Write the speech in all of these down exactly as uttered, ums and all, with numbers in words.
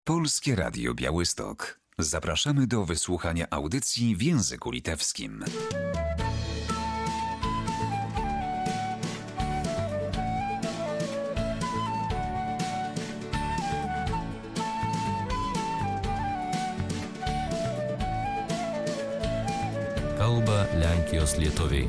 Polskie Radio Białystok. Zapraszamy do wysłuchania audycji w języku litewskim. Kalba Lenkijos lietuviai.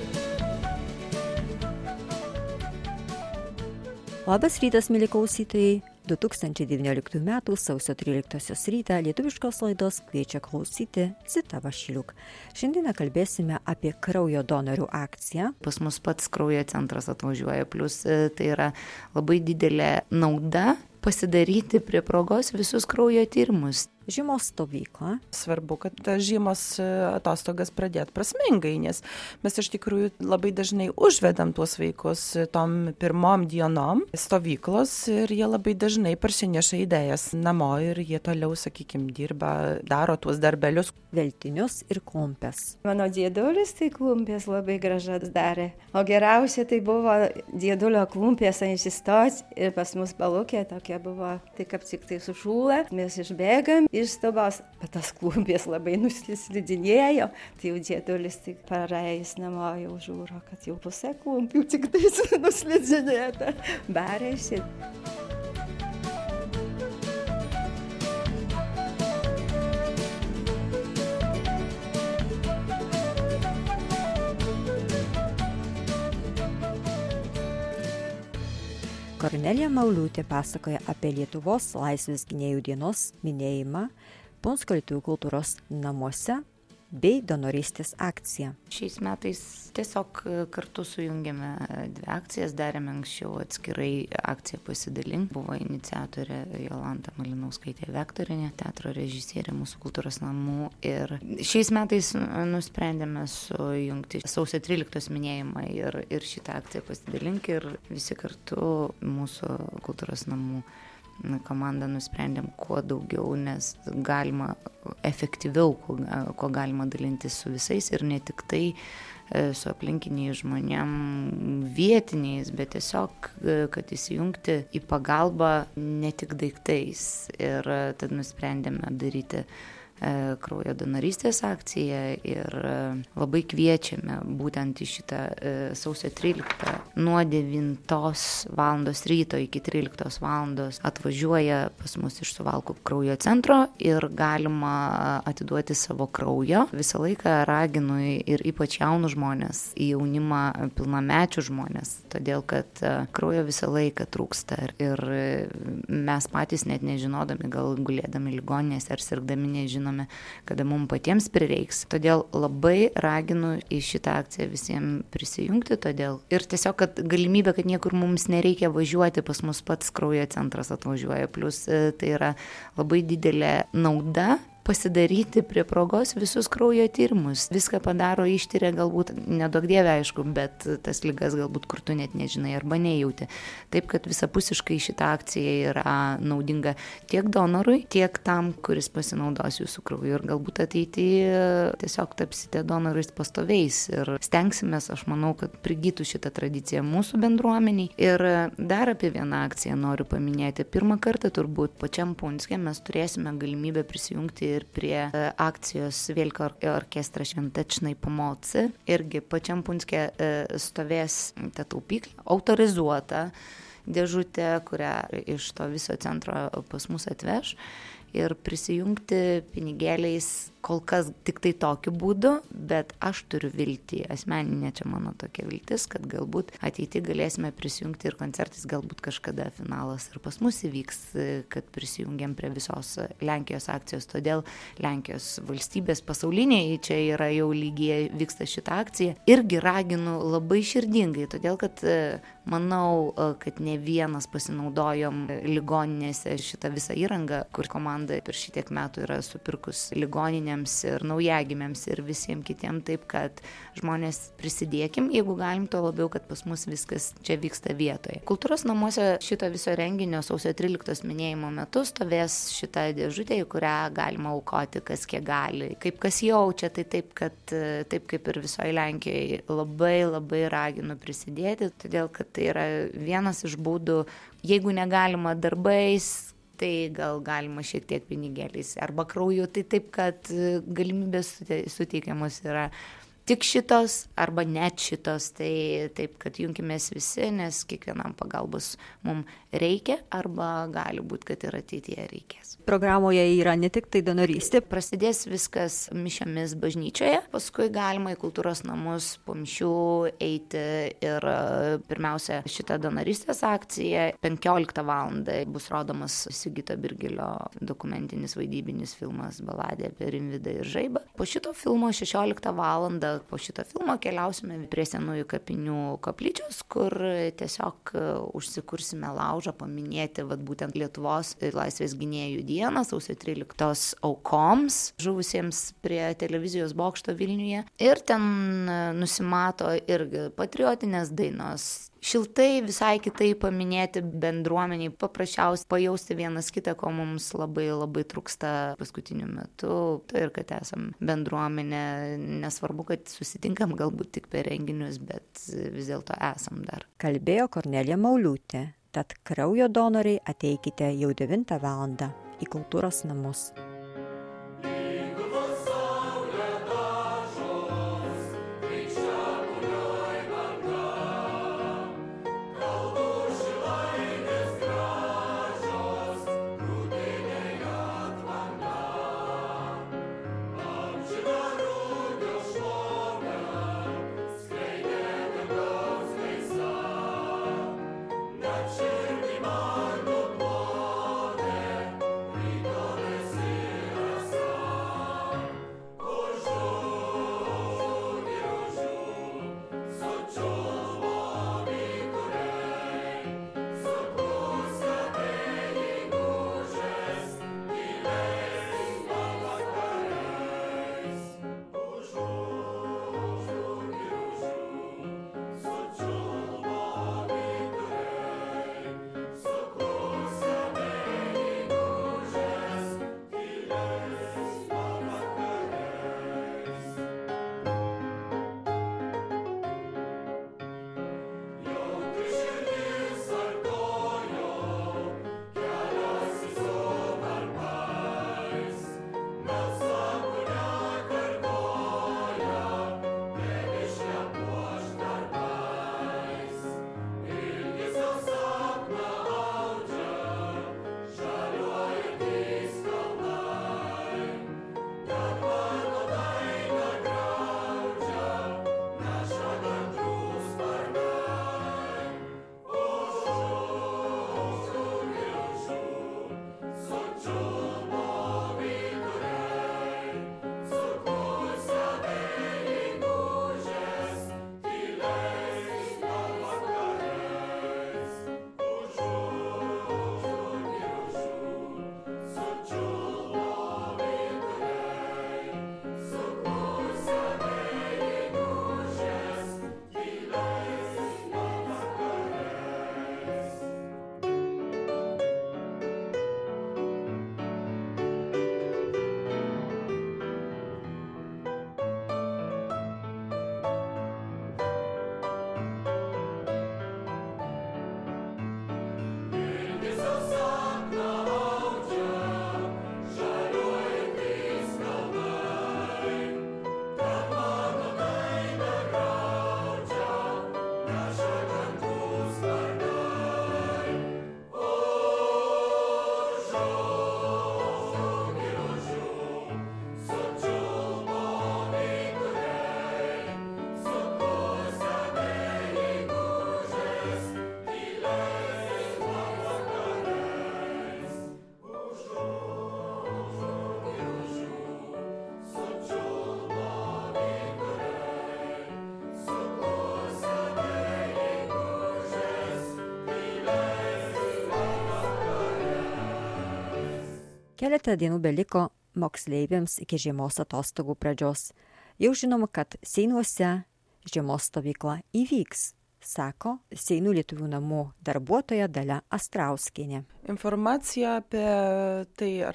Labas rytas, mieli klausytojai. du tūkstančiai devynioliktų metų sausio tryliktosios rytą lietuviškos laidos kviečia klausyti Zita Vašiliuk. Šiandien kalbėsime apie kraujo donorių akciją. Pas mus pats kraujo centras atvažiuoja, plus tai yra labai didelė nauda pasidaryti prie progos visus kraujo tyrimus. Žiemos stovykla. Svarbu, kad tas žiemos atostogas pradėt prasmingai, nes mes iš tikrųjų labai dažnai užvedam tuos vaikus tom pirmom dienom stovyklos ir jie labai dažnai parsineša idėjas namo ir jie toliau, sakykime, dirba, daro tuos darbelius. Veltinius ir klumpes. Mano dėdulis tai klumpės labai gražas darė, o geriausia tai buvo dėdulio klumpės ant įstos ir pas mus palūkė tokia buvo, tai kaip tik tai sušūlė, mes išbėgam iš stobos, bet tas klumpės labai nusislidinėjo, tai jau dėdulis tik parėjęs namo jau žiūro, kad jau pusė klumpių tik tais nuslidinėta, barėsi. Kornelija Mauliūtė pasakoja apie Lietuvos laisvės gynėjų dienos minėjimą Punsko lietuvių kultūros namuose bei donorystės akciją. Šiais metais tiesiog kartu sujungėme dvi akcijas, darėme anksčiau atskirai akciją Pasidalink. Buvo iniciatorė Jolanta Malinauskaitė Vektorinė, teatro režisierė mūsų kultūros namų. Ir šiais metais nusprendėme sujungti sausio tryliktos minėjimą ir, ir šitą akciją Pasidalink ir visi kartu mūsų kultūros namų komanda nusprendėm kuo daugiau, nes galima efektyviau, kuo, kuo galima dalintis su visais ir ne tik tai su aplinkiniais žmonėm vietiniais, bet tiesiog, kad įsijungti į pagalbą ne tik daiktais. Ir tad nusprendėme daryti kraujo donorystės akciją ir labai kviečiame būtent į šitą sausio tryliktą nuo devintos valandos ryto iki tryliktos valandos atvažiuoja pas mus iš Suvalkų kraujo centro ir galima atiduoti savo kraujo. Visą laiką raginu ir ypač jaunus žmonės, į jaunimą pilnamečių žmonės, todėl kad kraujo visą laiką trūksta ir mes patys net nežinodami, gal gulėdami ligoninėse ar sirgdami nežinome, kada mums patiems prireiks. Todėl labai raginu į šitą akciją visiems prisijungti, todėl ir tiesiog, kad galimybė, kad niekur mums nereikia važiuoti, pas mus pats kraujo centras atvažiuoja, plus tai yra labai didelė nauda pasidaryti prie progos visus kraujo tyrimus. Viską padaro, ištiria, galbūt neduok dieve, aišku, bet tas ligas galbūt kur tu net nežinai arba nejauti. Taip, kad visapusiškai šita akcija yra naudinga tiek donorui, tiek tam, kuris pasinaudos jūsų krauju. Ir galbūt ateityje tiesiog tapsite donorais pastoviais. Ir stengsimės, aš manau, kad prigytų šitą tradiciją mūsų bendruomeniai. Ir dar apie vieną akciją noriu paminėti. Pirmą kartą turbūt pačiam Punske mes turėsime galimybę prisijungti ir prie akcijos Vėlko orkestras Šventečnai pomoci. Irgi pačiam Punske stovės ta taupyklė, autorizuota dėžutė, kurią iš to viso centro pas mus atveš. Ir prisijungti pinigėliais kol kas tik tai tokiu būdu, bet aš turiu viltį, asmeninė čia mano tokia viltis, kad galbūt ateityje galėsime prisijungti ir koncertais, galbūt kažkada finalas ir pas mus įvyks, kad prisijungiam prie visos Lenkijos akcijos. Todėl Lenkijos valstybės pasauliniai, čia yra jau lygiai vyksta šitą akciją, irgi raginu labai širdingai, todėl kad manau, kad ne vienas pasinaudojom ligoninėse šitą visą įrangą, kur komanda per šitiek metų yra supirkus ligoninėms ir naujagimiams ir visiems kitiems, taip kad žmonės prisidėkim, jeigu galim, to labiau, kad pas mus viskas čia vyksta vietoje. Kultūros namuose šito viso renginio sausio tryliktos minėjimo metu stovės šita dėžutė, į kurią galima aukoti kas kiek gali. Kaip kas jaučia, tai taip, kad, taip kaip ir visoje Lenkijoje labai labai raginu prisidėti, todėl kad tai yra vienas iš būdų, jeigu negalima darbais, tai gal galima šiek tiek pinigėliais arba krauju, tai taip, kad galimybės suteikiamos yra tik šitos arba net šitos, tai taip, kad junkimės visi, nes kiekvienam pagalbos mums reikia arba gali būti, kad ir ateityje reikės. Programoje yra ne tik tai donorystė. Prasidės viskas mišiomis bažnyčioje, paskui galima į kultūros namus po mišių eiti ir pirmiausia šitą donorystės akciją. penkioliktą valandą bus rodomas Sigito Birgilio dokumentinis vaidybinis filmas Baladė apie Rimvydą ir Žaibą. Po šito filmo šešioliktą valandą po šito filmo keliausime prie senųjų kapinių koplyčios, kur tiesiog užsikursime laužą paminėti vat, būtent Lietuvos laisvės gynėjų dieną, sausio tryliktos aukoms, žuvusiems prie televizijos bokšto Vilniuje. Ir ten nusimato irgi patriotinės dainos. Šiltai visai kitaip paminėti bendruomeniai, paprasčiausiai pajausti vienas kitą, ko mums labai labai trūksta paskutiniu metu. Tai ir kad esam bendruomenė, nesvarbu, kad susitinkam galbūt tik per renginius, bet vis dėlto esam dar. Kalbėjo Kornelija Mauliūtė, tad kraujo donoriai ateikite jau devintą valandą į kultūros namus. Keletą dienų beliko moksleiviams iki žiemos atostogų pradžios. Jau žinoma, kad Seinuose žiemos stovykla įvyks. sako Seinų lietuvių namų darbuotoja Dalia Astrauskienė. Informacija apie tai, ar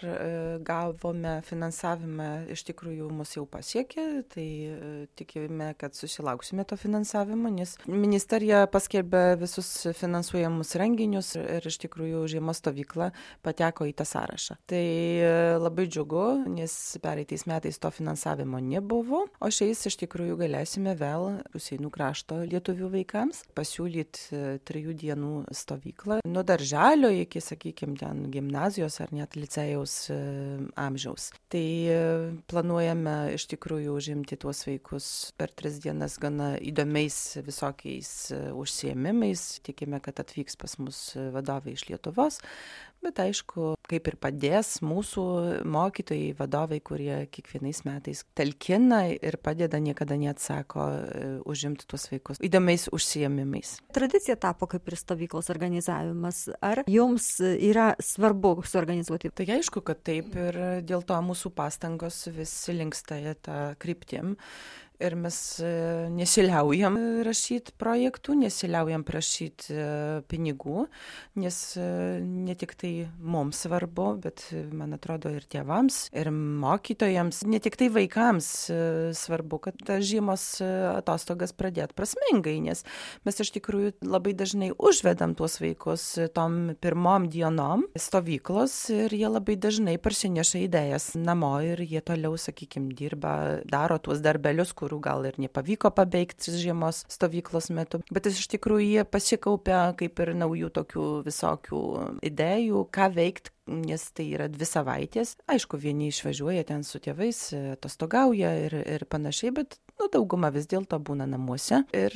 gavome finansavimą, iš tikrųjų mus jau pasiekė, tai tikime, kad susilauksime to finansavimo, nes ministerija paskelbė visus finansuojamus renginius ir iš tikrųjų žiemos stovykla pateko į tą sąrašą. Tai labai džiugu, nes pereitais metais to finansavimo nebuvo, o šiais iš tikrųjų galėsime vėl Seinų krašto lietuvių vaikams pasiūlyti trijų dienų stovyklą nuo darželio iki, sakykime, ten gimnazijos ar net licėjaus amžiaus. Tai planuojame iš tikrųjų užimti tuos vaikus per tris dienas gana įdomiais visokiais užsiėmimais. Tikime, kad atvyks pas mus vadovai iš Lietuvos, bet aišku, kaip ir padės mūsų mokytojai, vadovai, kurie kiekvienais metais talkina ir padeda, niekada neatsako užimti tuos vaikus įdomiais užsiėmimais. Tradicija tapo kaip ir stovyklos organizavimas. Ar jums yra svarbu suorganizuoti? Tai aišku, kad taip, ir dėl to mūsų pastangos vis linksta tą kryptim. Ir mes nesiliaujam rašyti projektų, nesiliaujam prašyti pinigų, nes ne tik tai mums svarbu, bet man atrodo ir tėvams, ir mokytojams, ne tik tai vaikams svarbu, kad tas žiemos atostogas pradėt prasmingai, nes mes iš tikrųjų labai dažnai užvedam tuos vaikus tom pirmom dienom stovyklos ir jie labai dažnai parsineša idėjas namo ir jie toliau, sakykime, dirba, daro tuos darbelius, kurių gal ir nepavyko pabaigti žiemos stovyklos metu, bet iš tikrųjų jie pasikaupia kaip ir naujų tokių visokių idėjų, ką veikti, nes tai yra dvi savaitės. Aišku, vieni išvažiuoja ten su tėvais, atostogauja ir, ir panašiai, bet nu, dauguma vis dėlto būna namuose. Ir,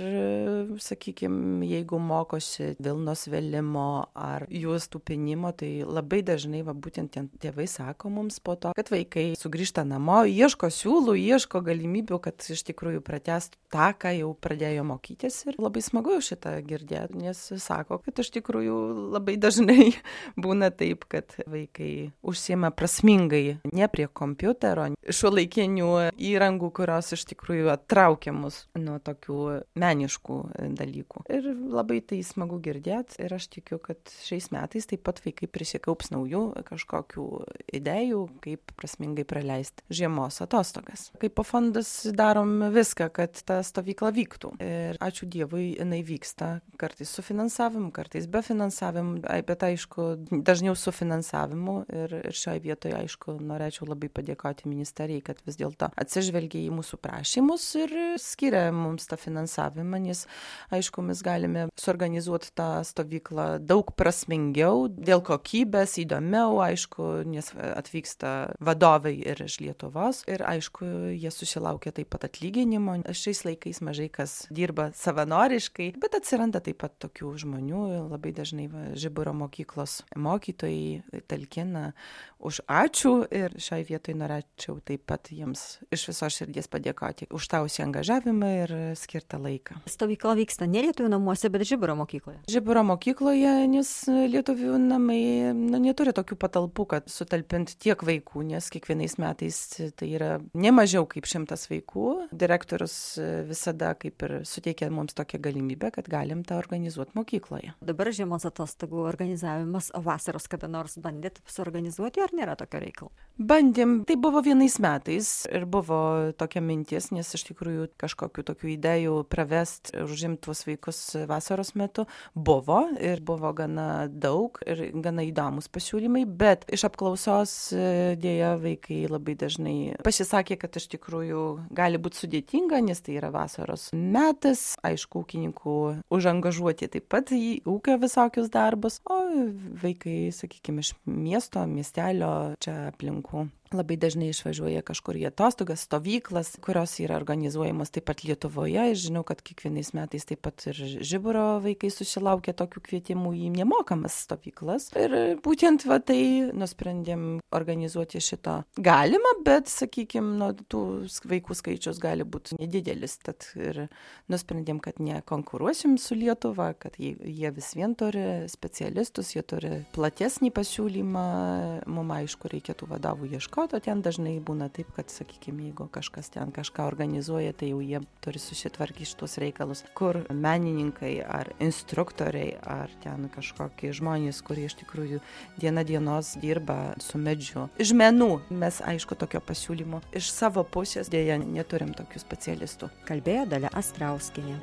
sakykime, jeigu mokosi vilnos vėlimo ar juostų pinimo, tai labai dažnai, va, būtent tėvai sako mums po to, kad vaikai sugrįžta namo, ieško siūlų, ieško galimybių, kad iš tikrųjų pratęstų tą, ką jau pradėjo mokytis. Ir labai smagu šitą girdėti, nes sako, kad iš tikrųjų labai dažnai būna taip, kad vaikai užsiema prasmingai, ne prie kompiuterio, šiuolaikinių įrangų, kurios iš tikrųjų attraukia mus nuo tokių meniškų dalykų. Ir labai tai smagu girdėti ir aš tikiu, kad šiais metais taip pat vaikai prisikaups naujų kažkokių idėjų, kaip prasmingai praleisti žiemos atostogas. Kaip po fondas darom viską, kad ta stovykla vyktų. Ir ačiū Dievui, jinai vyksta kartais su finansavimu, kartais be finansavimu, bet aišku, dažniau su finansavimu. Ir, ir šioje vietoje, aišku, norėčiau labai padėkoti ministerijai, kad vis dėlto atsižvelgia į mūsų prašymus ir skiria mums tą finansavimą, nes, aišku, mes galime suorganizuoti tą stovyklą daug prasmingiau, dėl kokybės, įdomiau, aišku, nes atvyksta vadovai ir iš Lietuvos ir, aišku, jie susilaukia taip pat atlyginimo. Šiais laikais mažai kas dirba savanoriškai, bet atsiranda taip pat tokių žmonių, labai dažnai va, Žiburo mokyklos mokytojai talkina už ačiū ir šiai vietoj norėčiau taip pat jiems iš visos širdies padėkoti už tą užsiangažavimą ir skirtą laiką. Stovykla vyksta ne lietuvių namuose, bet Žiburo mokykloje. Žiburo mokykloje, nes lietuvių namai nu, neturi tokių patalpų, kad sutalpinti tiek vaikų, nes kiekvienais metais tai yra ne mažiau kaip šimtas vaikų. Direktorius visada kaip ir suteikia mums tokią galimybę, kad galim tą organizuoti mokykloje. Dabar žiemos atostogų organizavimas, o vasaros kada nors bandėt suorganizuoti, ar nėra tokio reikalo? Bandėm, tai buvo vienais metais ir buvo tokia mintis, nes iš tikrųjų kažkokių tokių idėjų pravest ir užimti tuos vaikus vasaros metu buvo ir buvo gana daug ir gana įdomus pasiūlymai, bet iš apklausos dėja vaikai labai dažnai pasisakė, kad iš tikrųjų gali būti sudėtinga, nes tai yra vasaros metas, aišku, ūkininkų užangažuoti taip pat į ūkio visokius darbus, o vaikai, sakykime, iš miesto, miestelio čia aplinkų labai dažnai išvažiuoja kažkur į atostogas, stovyklas, kurios yra organizuojamos taip pat Lietuvoje. Aš žinau, kad kiekvienais metais taip pat ir Žiburo vaikai susilaukia tokių kvietimų į nemokamas stovyklas. Ir būtent va tai nusprendėm organizuoti šito. Galima, bet, sakykime, nu, tų vaikų skaičius gali būti nedidelis. Tad ir nusprendėm, kad nekonkuruosim su Lietuva, kad jie vis vien turi specialistus, jie turi platesnį pasiūlymą. Mums, aišku, reikėtų vadovų ieškoti. ieškoti, o ten dažnai būna taip, kad, sakykime, jeigu kažkas ten kažką organizuoja, tai jau jie turi susitvarkyti šitos reikalus, kur menininkai ar instruktoriai, ar ten kažkokie žmonės, kurie iš tikrųjų diena dienos dirba su medžiu. Žmenų mes, aišku, tokio pasiūlymo iš savo pusės dėja neturim tokių specialistų. Kalbėjo Dalia Astrauskienė.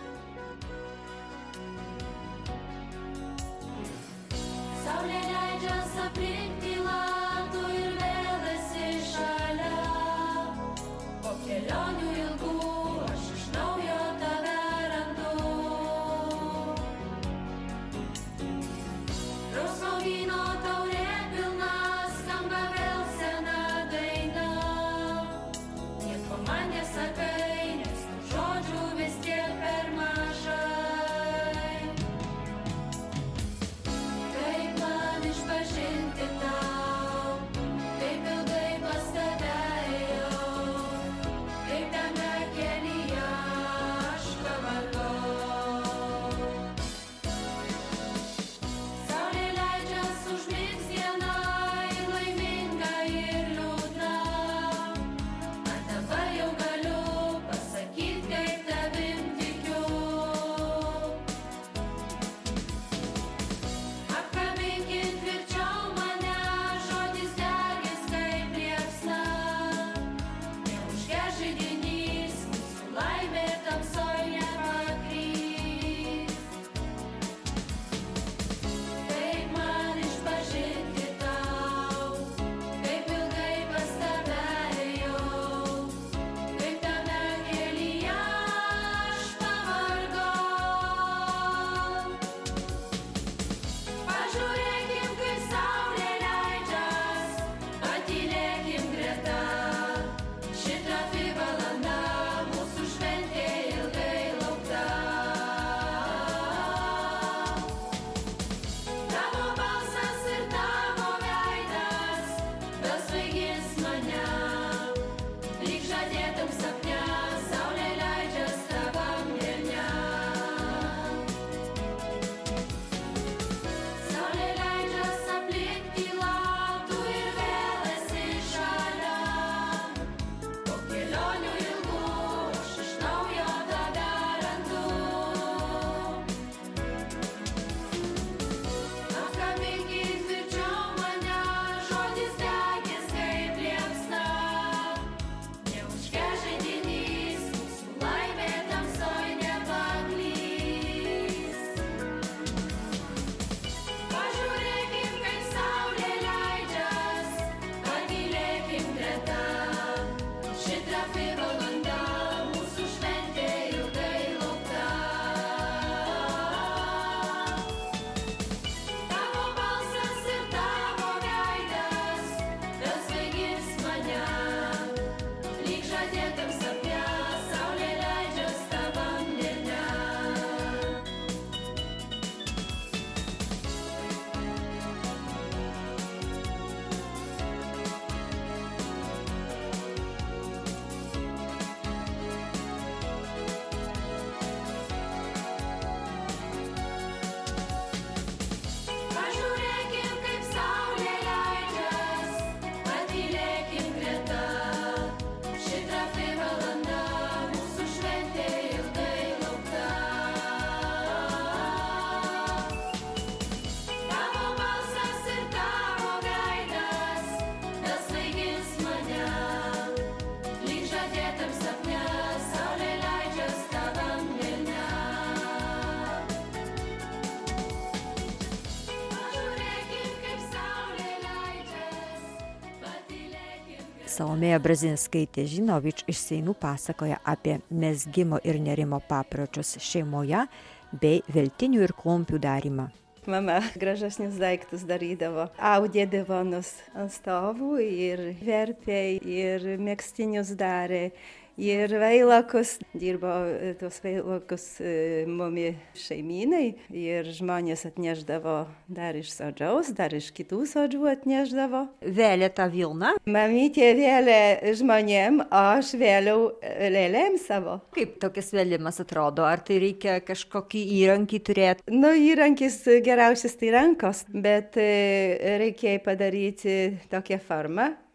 Salomėja Brazinskaitė Žinovič iš Seinų pasakoja apie mezgimo ir nerimo papročius šeimoje bei veltinių ir klumpių darymą. Mama gražesnius daiktus darydavo. Audė divonus ant stovų ir verpė, ir megztinius darė. Ir veilakus, dirbo tuos veilakus mumi šeimynai ir žmonės atneždavo dar iš sodžiaus, dar iš kitų sodžių atneždavo. Vėlė tą vilną? Mamytė vėlė žmonėm, o aš vėliau lėlėm savo. Kaip tokias vėlimas atrodo? Ar tai reikia kažkokį įrankį turėti? Nu, įrankis geriausias tai rankos, bet reikėjo padaryti tokią formą,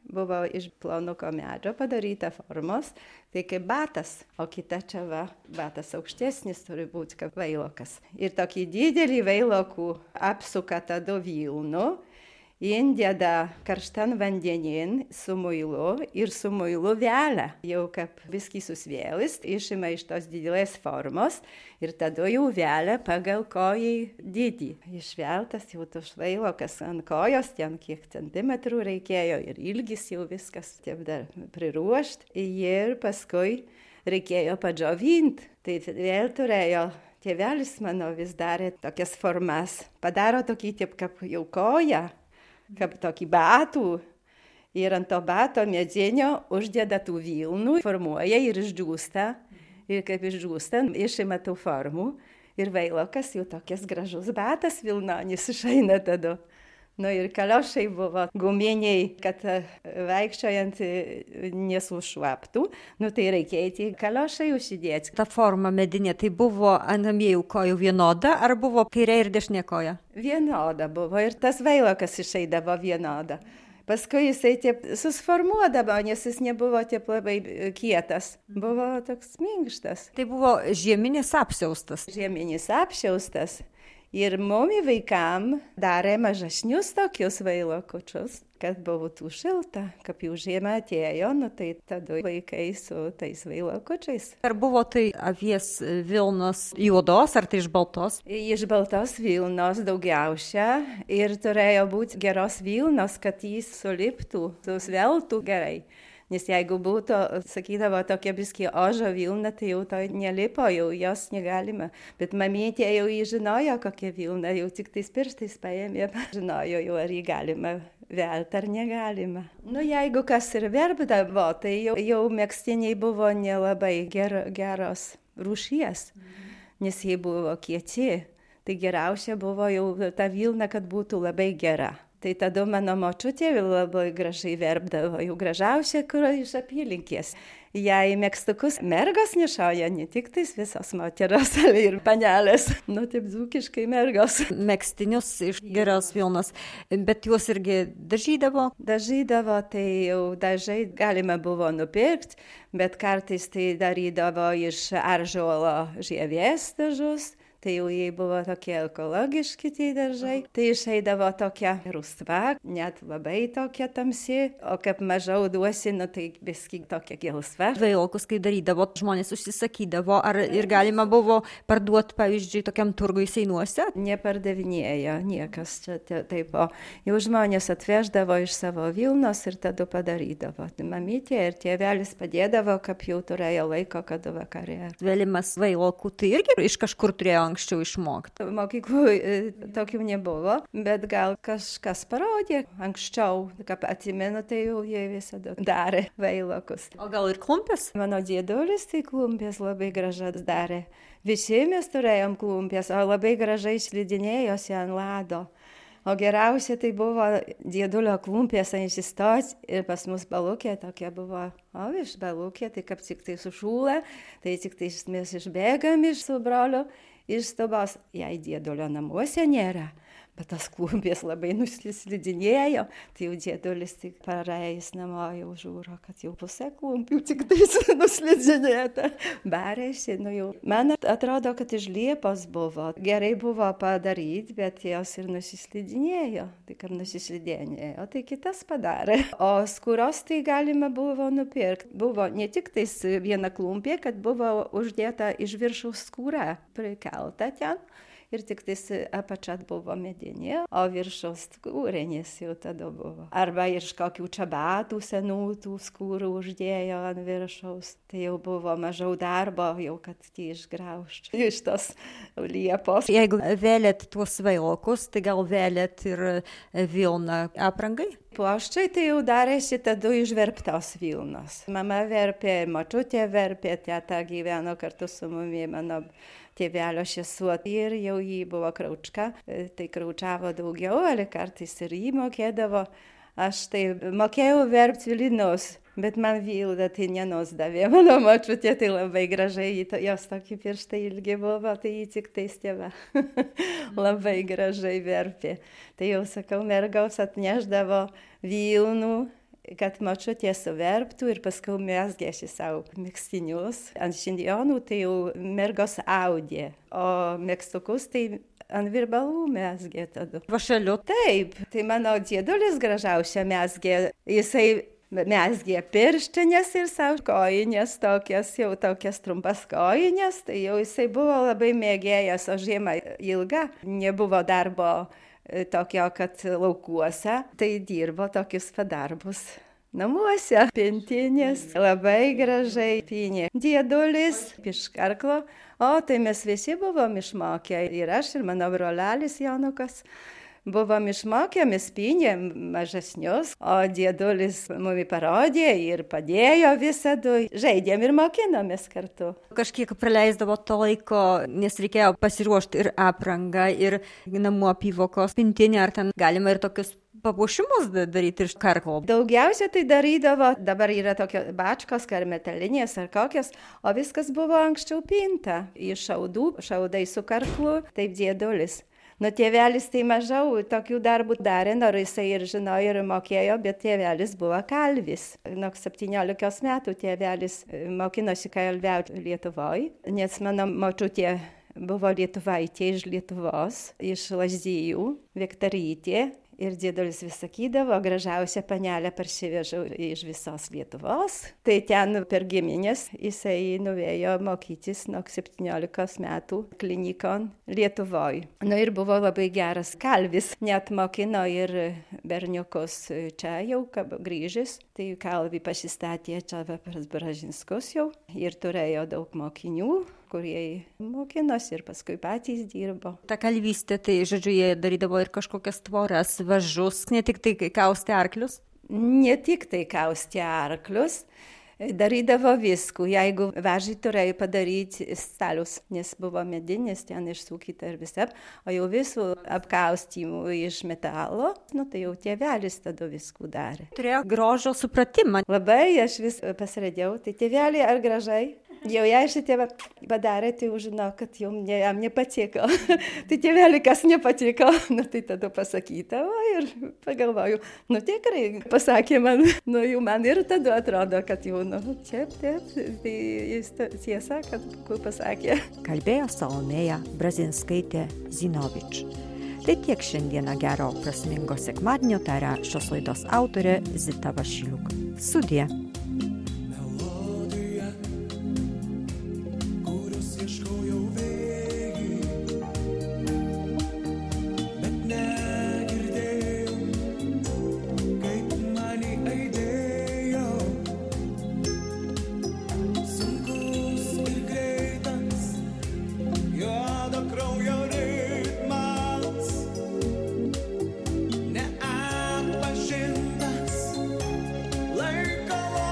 buvo iš plonuko medžio padaryta formos, tai kaip batas, o kita čia va, batas aukštesnis turi būti kaip vailokas. Ir tokį didelį vailokų apsuka tada vilnu, įdeda karštan vandenin su muilu ir su muilu velę. Jau kaip viskį susvėlis, išima iš tos didelės formos ir tada jau velę pagal kojai dydį. Išveltas jau tas vailokas ant kojos, ten kiek centimetrų reikėjo ir ilgis jau viskas taip dar priruošt. Ir paskui reikėjo padžiovinti. Tai vėl turėjo, tėvelis mano vis darė tokias formas. Padaro tokį taip kaip jau koją, kaip tokį batų, ir ant to bato medzinio uždeda tų vilnų, formuoja ir išdžiūsta, ir kaip išdžiūsta, išima tų formų, ir vailokas jau tokias gražus batas vilnonis išeina tada. Nu ir kaliošai buvo guminiai, kad vaikščiojant nesušvaptų, nu tai reikėjo kaliošai užsidėti. Ta forma medinė, tai buvo ant abiejų kojų vienoda, ar buvo kairė ir dešinė koja? Vienoda buvo ir tas vailokas išeidavo vienoda. Paskui jisai taip susformuodavo, nes jis nebuvo taip labai kietas, buvo toks minkštas. Tai buvo žieminis apsiaustas. Žieminis apsiaustas. Ir mumi vaikam darė mažesnius tokius vailokučius, kad būtų šilta, kaip jau žiema atėjo, nu tai tada vaikai su tais vailokučiais. Ar buvo tai avies vilnos juodos, ar tai iš baltos? Iš baltos vilnos daugiausia ir turėjo būti geros vilnos, kad jis suliptų, susveltų gerai. Nes jeigu būtų, sakydavo, tokia biski ožo vilna, tai jau to nelipo, jau jos negalima. Bet mamytė jau jį žinojo, kokia vilna, jau tik tais pirštais paėmė, žinojo jau, ar jį galima velti ar negalima. Nu, jeigu kas ir verbdavo, tai jau, jau megztiniai buvo nelabai ger, geros rūšies, nes jie buvo kieti. Tai geriausia buvo jau ta vilna, kad būtų labai gera. Tai tada mano močiutė labai gražiai verbdavo, jau gražiausia, kur iš apylinkės. Jei megztukus mergos nešauja, ne tik tais visos moteros ir panelės, nu taip dzūkiškai mergos. Megztinius iš geros vilnos, bet juos irgi dažydavo? Dažydavo, tai jau dažai galima buvo nupirkti, bet kartais tai darydavo iš ąžuolo žievės dažus. Tai jau jie buvo tokie ekologiški tie dažai, tai išeidavo tokia rusva, net labai tokia tamsi, o kaip mažiau duosi, nu tai viski tokia gelsva. Vailokus, kai darydavo, žmonės užsisakydavo, ar ir galima buvo parduoti, pavyzdžiui, tokiam turgui Seinuose? Nepardavinėjo niekas čia taip, o jau žmonės atveždavo iš savo vilnos ir tada padarydavo. Mamytė ir tėvelis padėdavo, kaip jau turėjo laiko, kad vakarė. Vėlimas vailokų, tai irgi iš kažkur turėjo anksčiau išmokti. Mokyklų tokių nebuvo, bet gal kažkas parodė anksčiau, kaip atsimenu, tai jau jie visada darė vailokus. O gal ir klumpės? Mano dėdulis tai klumpės labai gražas darė. Visi mes turėjom klumpės, o labai gražiai slidinėjosi ant lado. O geriausia tai buvo dėdulio klumpės ant įsistos ir pas mus balukė tokia buvo, o iš balukė, tai kaip tik tai sušūlė, tai tik tai mes išbėgam iš su broliu. Iš stobos, jei dėdulio namuose nėra, bet tas klumpės labai nuslidinėjo, tai jau dėdulis tik paraėjęs namo jau žiūro, kad jau pusė klumpių tik tais nuslidinėta. Barėsi, nu jau. Man atrodo, kad iš liepos buvo. Gerai buvo padaryti, bet jos ir nusislidinėjo. Tai kaip nusislidinėjo, tai kitas padarė. O skūros tai galima buvo nupirkti. Buvo ne tik tais viena klumpė, kad buvo uždėta iš viršaus skūra, prikelta ten. Ir tik tais apačiat buvo medinė, o viršaus skūrinės jau tada buvo. Arba iš kokių čabatų senų tų skūrų uždėjo ant viršaus. Tai jau buvo mažiau darbo, jau kad tie išgraužtų iš tos liepos. Jeigu vėlėt tuos vailokus, tai gal vėlėt ir vilną aprangai? Ploščiai tai jau darėsi tada iš verptos vilnos. Mama verpė, močiutė verpė, teta gyveno kartu su mumi, mano tėvelio šesuo. Ir jau jį buvo kraučka, tai kraučiavo daugiau, ale kartais ir jį mokėdavo. Aš tai mokėjau verpti linus, bet man vilda tai nenusdavė. Mano močiutė tai labai gražiai, jos tokie pirštai ilgi buvo, tai jį tik tai stėva. Labai gražiai verpė. Tai jau sakau, mergaus atneždavo vilnų kad močiutė suverptų ir paskui mesgėsi savo megztinius. Ant šiandionų tai jau mergos audė, o megztukus tai ant virbalų mesgė tada. Vašeliu. Taip, tai mano dėdulis gražiausia mesgė, jisai mesgė pirštinės ir savo kojinės, tokias jau tokias trumpas kojinės, tai jau jisai buvo labai mėgėjas, o žiema ilga, nebuvo darbo tokio, kad laukuose, tai dirbo tokius padarbus. Namuose pintinės, labai gražiai pinė. Dėdulis, piškarklo, o tai mes visi buvom išmokę, ir aš, ir mano brolelis Jonukas. Buvom išmokę, mes pinėm mažesnius, o dėdulis mums parodė ir padėjo visada. Žaidėm ir mokinomės kartu. Kažkiek praleisdavo to laiko, nes reikėjo pasiruošti ir aprangą, ir namų apyvokos pintinę, ar ten galima ir tokius papuošimus daryti iš karklo. Daugiausia tai darydavo, dabar yra tokios bačkos, ar metalinės, ar kokios, o viskas buvo anksčiau pinta. Iš šaudų, šaudai su karklu, taip dėdulis. Nu, tėvelis tai mažiau tokių darbų darė, nors jisai ir žinojo ir mokėjo, bet tėvelis buvo kalvis. Nuo septyniolikos metų tėvelis mokinosi kalviauti Lietuvoje, nes mano močiutė buvo lietuvaitė iš Lietuvos, iš Lazdijų, Viktorytė. Ir dėdulis vis sakydavo, gražiausia panelė parsivežau iš visos Lietuvos. Tai ten per giminės jisai nuvėjo mokytis nuo septyniolikos metų klinikon Lietuvoje. Nu ir buvo labai geras kalvis, net mokino ir berniukus čia jau grįžęs. Tai kalvį pasistatė čia pas Bražinskus jau ir turėjo daug mokinių, kurie mokinosi ir paskui patys dirbo. Ta kalvystė, tai žodžiu, jie darydavo ir kažkokias tvoras, važus, ne tik tai kaustė arklius? Ne tik tai kaustė arklius, darydavo viskų. Jeigu važį turėjo padaryti stalius, nes buvo medinis, ten išsukyta ir visą, o jau visų apkaustymų iš metalo, nu tai jau tėvelis tada viskų darė. Turėjo grožio supratimą. Labai aš vis pasiradėjau, tai tėvelį ar gražai? Jau jei šitė padarė, tai jau žinau, kad jau ne, jam nepatiko. Tai tėvelį kas nepatiko, nu tai tada pasakyta, o ir pagalvoju, nu tikrai pasakė man, nu jau man ir tada atrodo, kad jau, nu taip, taip, tai jis tiesa, kad pasakė. Kalbėjo Salomėja Brazinskaitė Zinovič. Tai tiek šiandieną gero prasmingo sekmadienio taria šios laidos autorė Zita Vašiliuk. Sudie. Neatpažintas laiko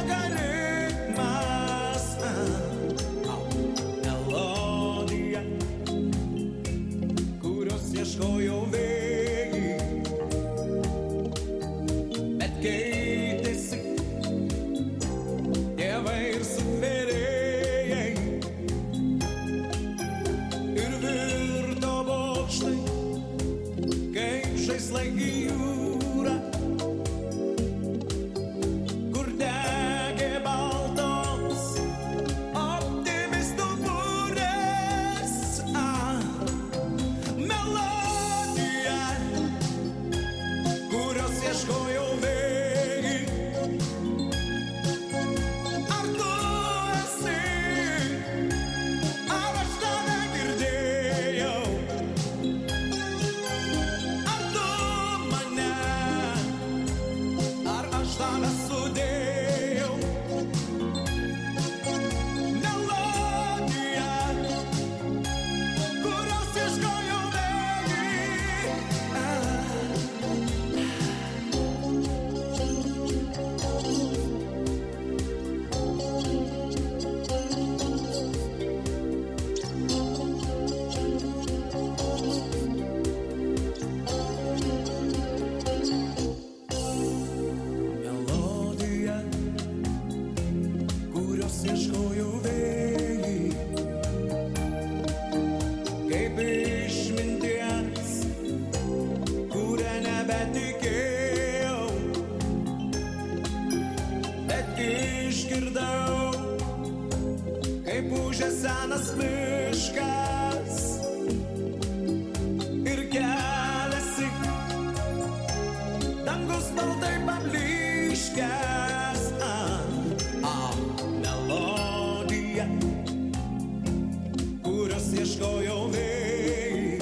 išgirdau, kaip ūžė senas miškas ir keliasi dangus baltai pablyškęs. A, a, melodija, kurios ieškojau vėjai,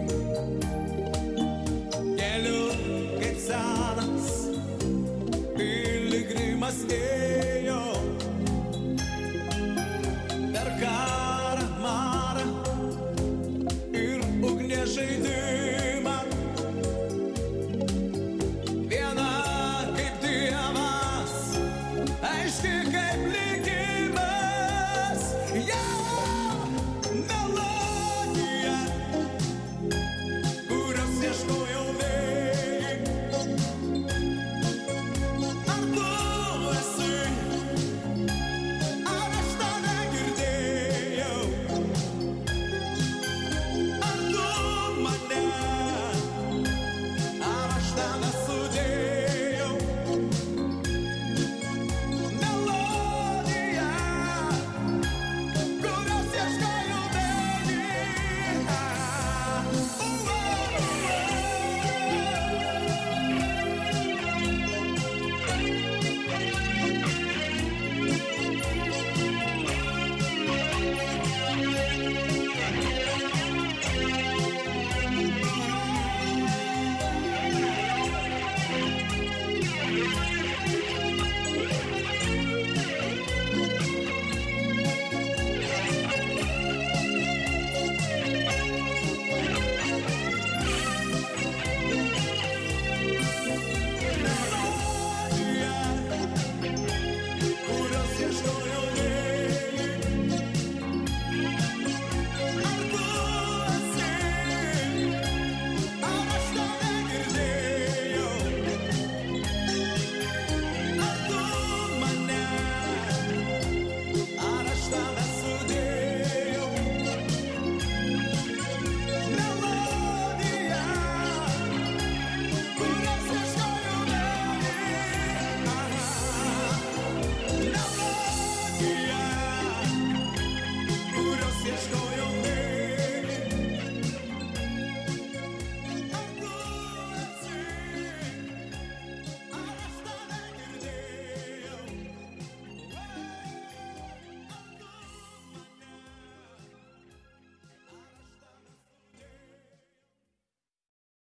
keliu kaip senas piligrimas ėjo.